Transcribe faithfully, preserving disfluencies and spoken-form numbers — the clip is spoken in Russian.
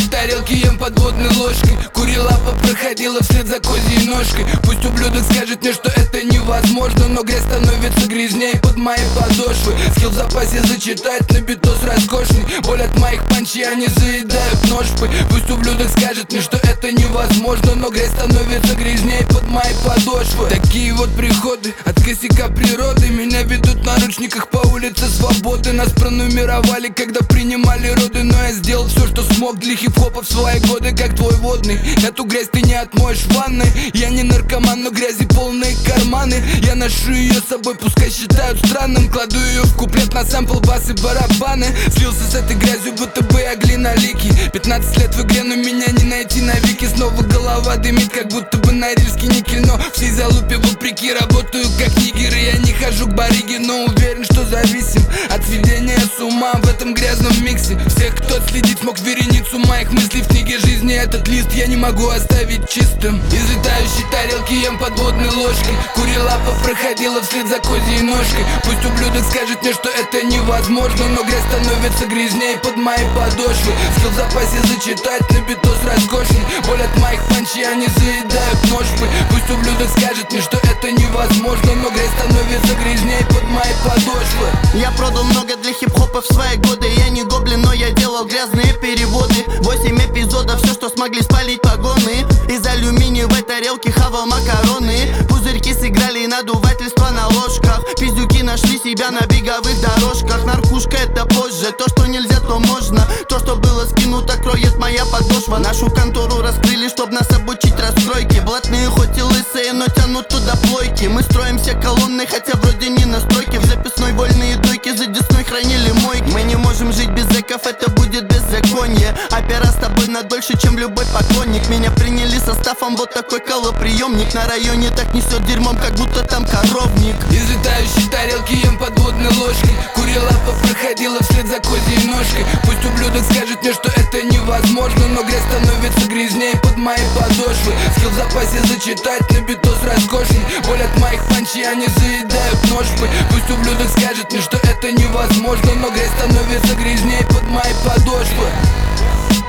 тарелки ем подводной ложкой. Курилапа проходила вслед за козьей ножкой. Пусть ублюдок скажет мне, что это невозможно, но грязь становится грязней под мои подошвы. Скилл в запасе зачитать на битос роскошный. Боль от моих панчей, они заедают ножпы. Пусть ублюдок скажет мне, что это невозможно, но грязь становится грязней под мои подошвы. Такие вот приходы от косяка природы меня ведут в наручниках по улице свободы. Нас пронумеровали, когда принимали роды, но я сделал все, что смог для хип-хопа в свои годы. Как твой водный, эту грязь ты не отмоешь в ванной. Я не наркоман, но грязи полные карманы. Я ношу ее с собой, пускай считают странным. Кладу ее в куплет на сэмпл, бас и барабаны. Слился с этой грязью, будто бы я глиноликий. Пятнадцать лет в игре, но меня не найти на вики. Снова голова дымит, как будто бы на рильский никель. Но всей залупе вопреки работаю как нигер. И я не хожу к барыге, но уверен, что зависим от сведения с ума в этом грязном миксе. Всех, кто следит, смог вереницу моих мыслей в книге жизни. Этот лист я не могу оставить чистым. Из летающей тарелки ем подводной ложкой. Курилапа проходила вслед за козьей ножкой. Пусть ублюдок скажет мне, что это невозможно, но грязь становится грязней под мои подошвы. Скилл в запасе зачитать на битос роскошный. Боль от моих панчей, они заедают ножпы. Пусть ублюдок скажет мне, что это невозможно, но грязь становится грязней под мои подошвы. Я продал много для хип-хопа в свои годы. Я не гоблин, но я делал грязные переводы. Восемь эпизодов, все, что смогли спалить погоны. Из алюминиевой тарелки хавал макароны. Пузырьки сыграли надувательство на ложках. Пиздюки нашли себя на беговых дорожках. Наркушка это позже, то, что нельзя, то можно. То, что было скинуто, кроет моя подошва. Нашу контору раскрыли, чтоб нас обучить расстройке. Блатные хоть и лысые, но тянут туда плойки. Мы строимся колонной, хотя вроде не на стройке. В записной вольные дойки за десной хранили мойки. Мы не можем жить без зэков, это будет беззаконие. Опера с тобой на дольше, чем любой поклонник. Меня приняли составом, вот такой колоприемник. На районе так несет дерьмом, как будто там коровник. Из летающей тарелки ем подводной ложкой. Курилапа проходила вслед за козьей ножкой. Пусть ублюдок скажет мне, что это невозможно, но грязь становится грязней под мои подошвы. Скилл в запасе зачитать на битос роскошный. Боль от моих панчей, они заедают ножпы. Пусть ублюдок скажет мне, что это невозможно, но грязь становится грязней под мои подошвы.